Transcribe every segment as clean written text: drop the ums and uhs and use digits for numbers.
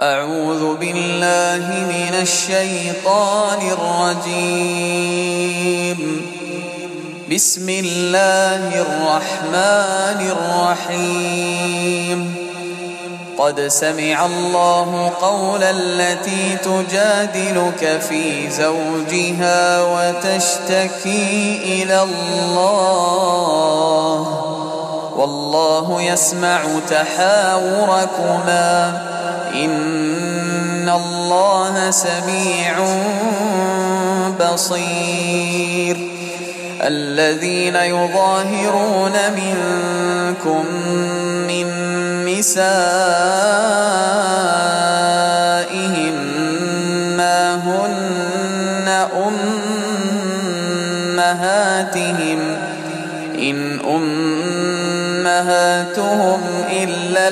أعوذ بالله من الشيطان الرجيم. بسم الله الرحمن الرحيم. قد سمع الله قول التي تجادلك في زوجها وتشتكي إلى الله والله يسمع تحاوركما إن الله سميع بصير. الذين يظاهرون منكم من نسائهم ما هن أمهاتهم إن أمهاتهم إلا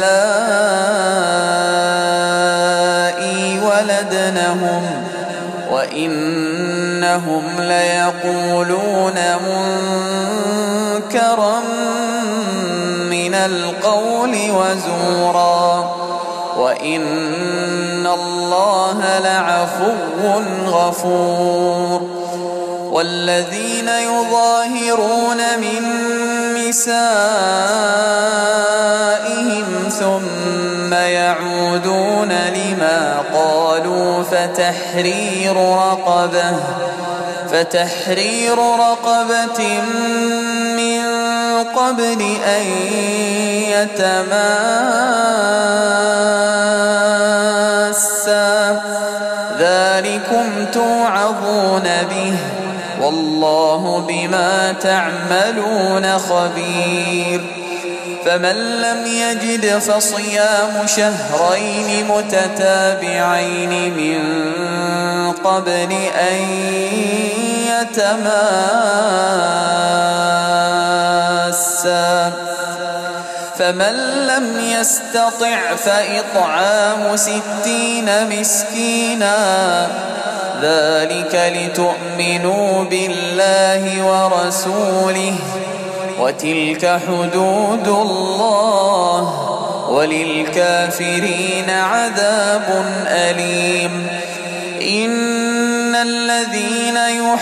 اللائي ولدنهم وإنهم ليقولون منكرا من القول وزورا وإن الله لعفو غفور. والذين يظاهرون من نسائهم ثم يعودون لما قالوا فتحرير رقبة من قبل أن يتماسا ذلكم توعظون به والله بما تعملون خبير. فمن لم يجد فصيام شهرين متتابعين من قبل أن يتماسا فمن لم يستطع فإطعام 60 مسكينا ذلك لتؤمنوا بالله ورسوله وتلك حدود الله وللكافرين عذاب أليم. إن الذين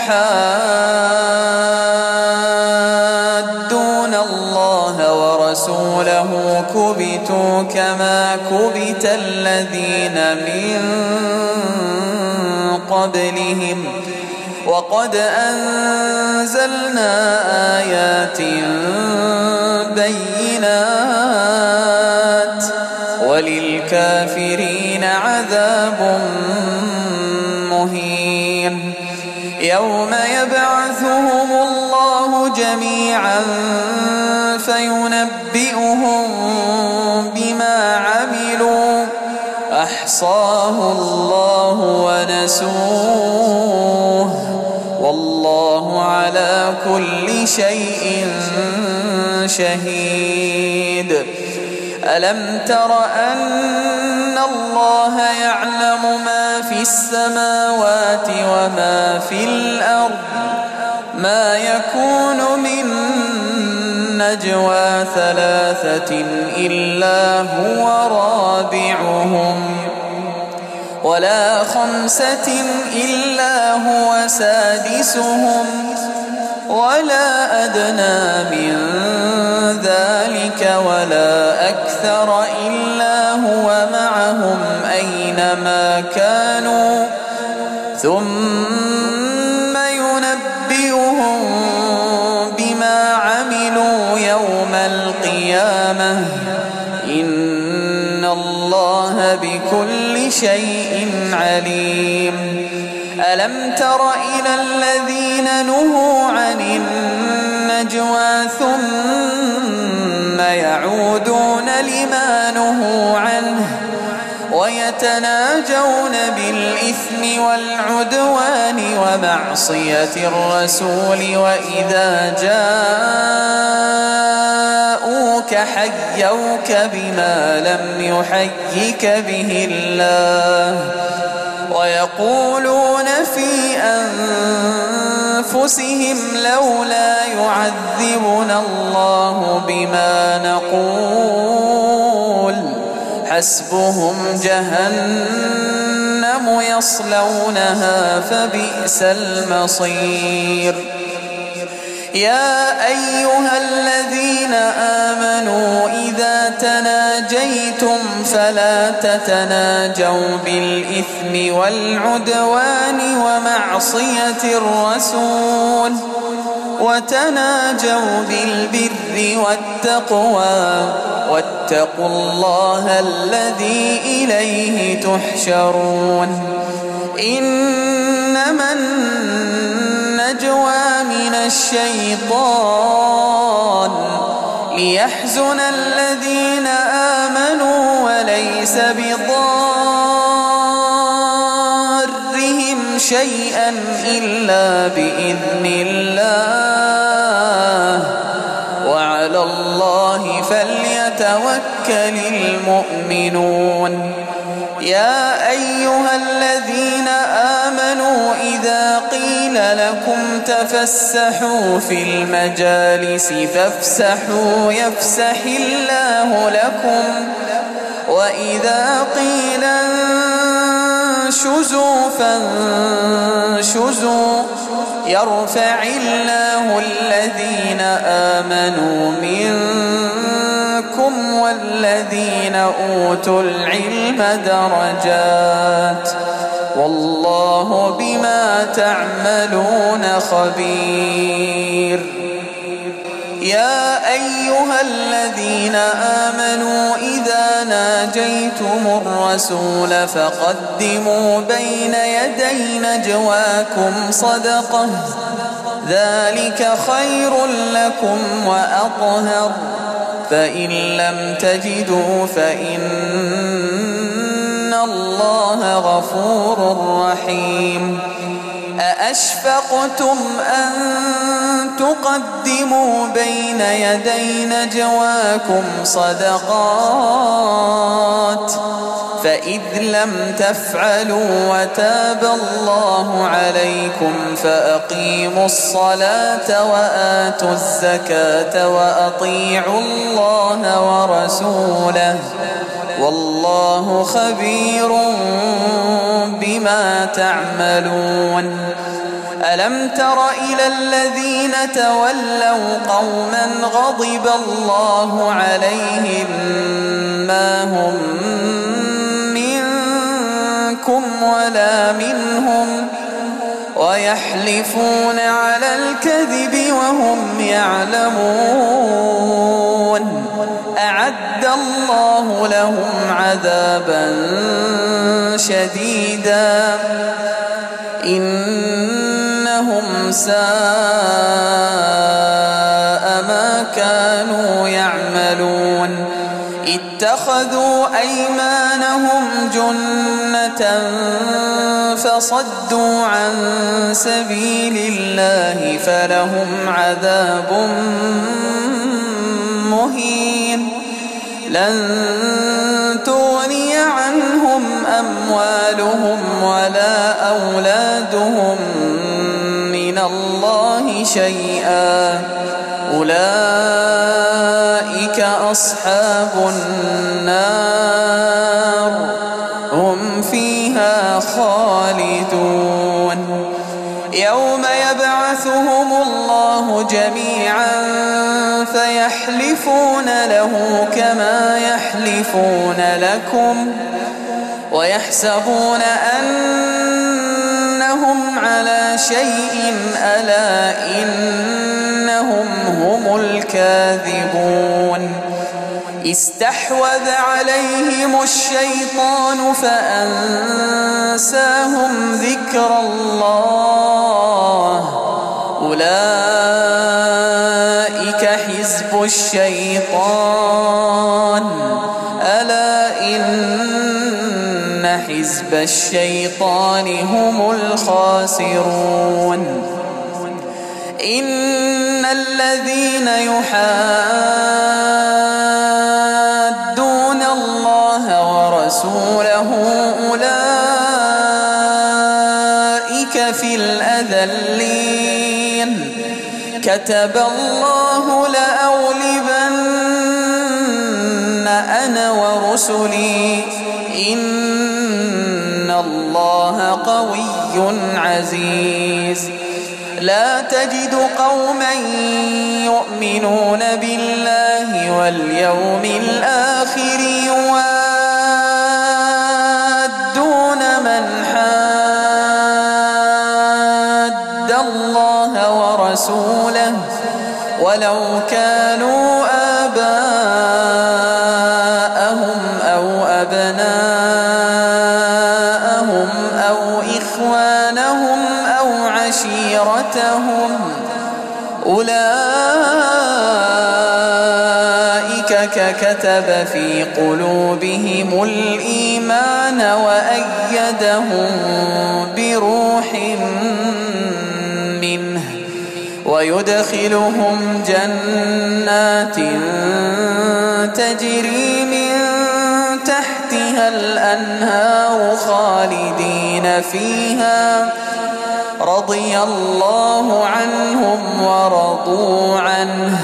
يحادون الله ورسوله كبتوا كما كبت الذين من قبلهم وقد أنزلنا آيات بينات وللكافرين عذاب مهين. يوم يبعثهم الله جميعا فينبئهم بما عملوا أحصاه الله ونسوه والله على كل شيء شهيد. ألم تر أن الله يعلم ما في السماوات وما في الأرض ما يكون من نجوى 3 إلا هو رابعهم ولا 5 إلا هو سادسهم ولا أدنى من ذلك ولا أكثر إلا هو معهم أينما كانوا ثم ينبئهم بما عملوا يوم القيامة إن الله بكل شيء عليم. ألم تر إلى الذين نهوا عن النجوى ثم يعودون لما نهوا عنه ويتناجون بالإثم والعدوان ومعصية الرسول وإذا جاءوك حيوك بما لم يحيك به الله ويقولون في أنفسهم لولا يعذبنا الله بما نقول حسبهم جهنم يصلونها فبئس المصير. يا أيها الذين آمنوا إذا تناجيتم فلا تتناجوا بالإثم والعدوان ومعصية الرسول وتناجوا بالبر والتقوى واتقوا الله الذي إليه تحشرون. إنما النجوى من الشيطان ليحزن الذين آمنوا وليس بضارهم شيئا إلا بإذن الله وعلى الله فليتوكل المؤمنون. يا أيها الذين آمنوا إذا قيل لكم تفسحوا في المجالس فافسحوا يفسح الله لكم وإذا قيل انشزوا فانشزوا يرفع الله الذين آمنوا منكم والذين أوتوا العلم درجات والله بما تعملون خبير. يا أيها الذين آمنوا إذا ناجيتم الرسول فقدموا بين يدي نجواكم صدقة ذلك خير لكم وأطهر فإن لم تجدوا فإن الله غفور رحيم. أأشفقتم أن تقدموا بين يدي نجواكم صدقات فإذ لم تفعلوا وتاب الله عليكم فأقيموا الصلاة وآتوا الزكاة وأطيعوا الله ورسوله والله خبير بما تعملون. ألم تر إلى الذين تولوا قوما غضب الله عليهم ما هم منكم ولا منهم ويحلفون على الكذب وهم يعلمون أعد الله لهم عذابا شديدا إنهم ساء ما كانوا يعملون. اتخذوا أيمانهم جنة فصدوا عن سبيل الله فلهم عذاب مهين. لن تغني عنهم أموالهم ولا أولادهم من الله شيئا أولئك أصحاب النار هم فيها خالدون. يوم يبعثهم الله جميعا فيحلفون له كما يحلفون لكم ويحسبون أنهم على شيء ألا إنهم هم الكاذبون. استحوذ عليهم الشيطان فأنساهم ذكر الله أولئك حزب الشيطان ألا إن حزب الشيطان هم الخاسرون. إن الذين يحادون الله ورسوله أولئك في الأذلين كتب الله لأغلبن أنا ورسولي رسلي إن الله قوي عزيز لا تجد قوما يؤمنون بالله واليوم الآخر يوادون من حاد الله ورسوله ولو كانوا آباءهم أو أبناءهم أو إخوانهم أو عشيرتهم أولئك كتب في قلوبهم الإيمان وأيدهم بروح منه ويدخلهم جنات تجري من تحتها الأنهار خالدين فيها رضي الله عنهم ورضوا عنه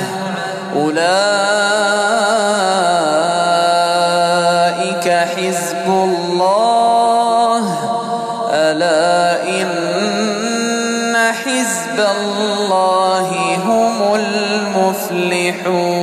أولئك حزب الله ألا إن حزب الله هم المفلحون.